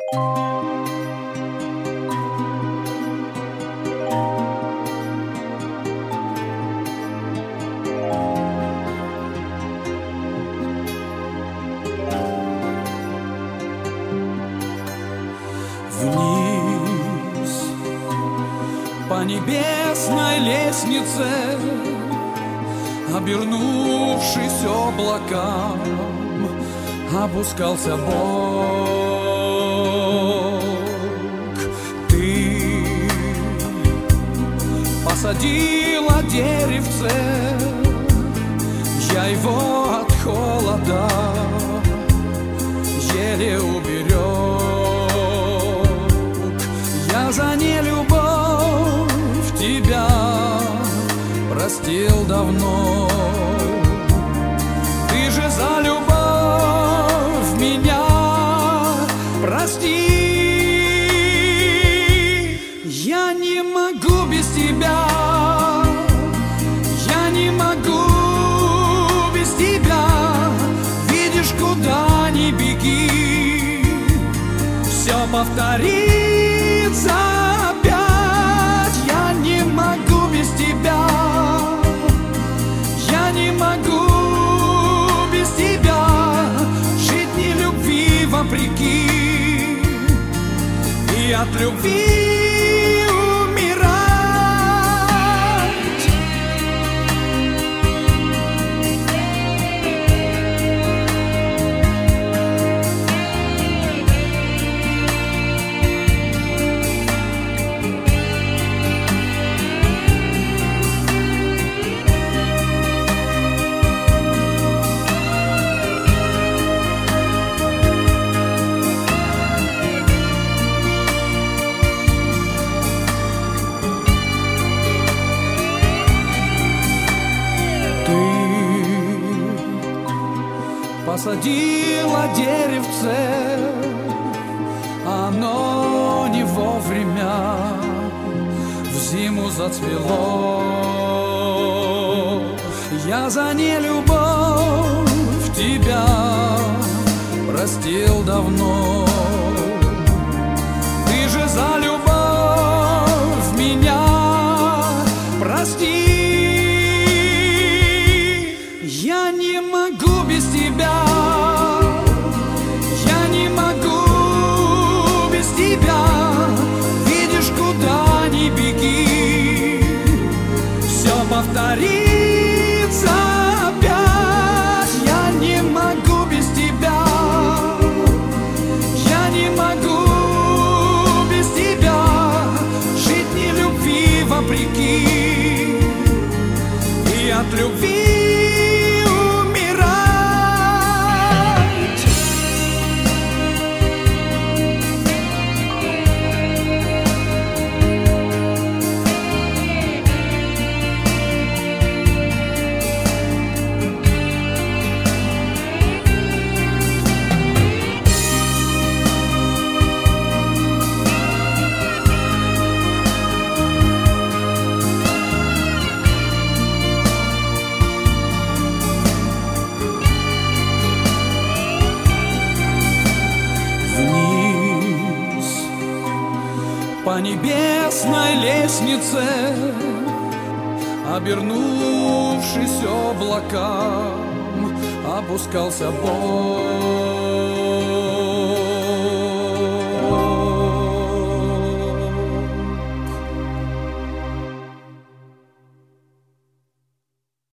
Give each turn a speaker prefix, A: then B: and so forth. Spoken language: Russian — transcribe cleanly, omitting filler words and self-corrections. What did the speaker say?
A: Вниз по небесной лестнице, обернувшись облакам, опускался Бог. Ты посадила деревце, я его от холода еле уберег. Я за нелюбовь тебя простил давно. Ты же за любовь меня прости. Я не могу без тебя, я не могу без тебя. Видишь, куда ни беги, все повторится опять. Я не могу без тебя, я не могу без тебя жить ни любви вопреки и от любви умирать. Посадила деревце, оно не вовремя в зиму зацвело. Я за нелюбовь тебя простил давно. Ты же за любовь меня прости. Я не могу без тебя, я не могу без тебя. Видишь, куда ни беги, все повторится опять. Я не могу без тебя, я не могу без тебя жить ни любви вопреки и от любви. По небесной лестнице, обернувшись облакам, опускался Бог.